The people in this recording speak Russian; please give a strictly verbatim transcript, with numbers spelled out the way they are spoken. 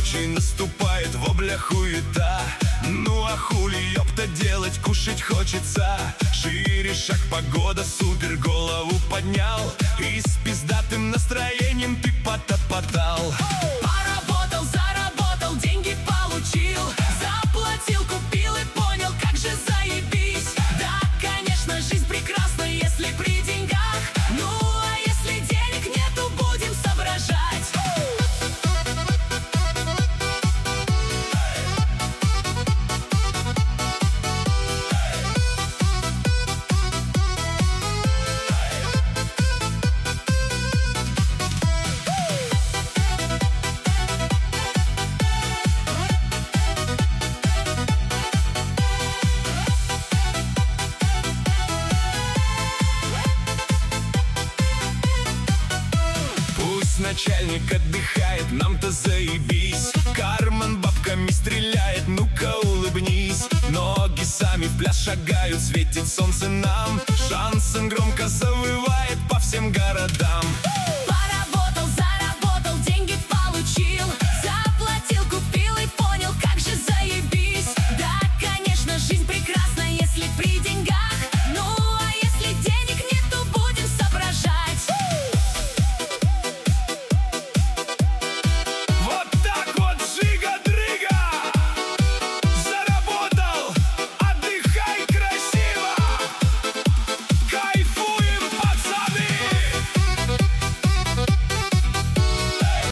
ночи наступает в облях хуета. Ну а хули, ёпта, делать, кушать хочется. Шире шаг, погода, супер, голову поднял. И с пиздатым настроением ты потопотал. Поработал, заработал, деньги получил. Заплатил, купил и понял, как же заебись. Да, конечно, жизнь прекрасна, если при деньгах. Ну а если денег нету, будем соображать. Начальник отдыхает, нам-то заебись. Карман бабками стреляет, ну-ка улыбнись. Ноги сами в пляс шагают, светит солнце нам. Шансон громко завывает по всем городам.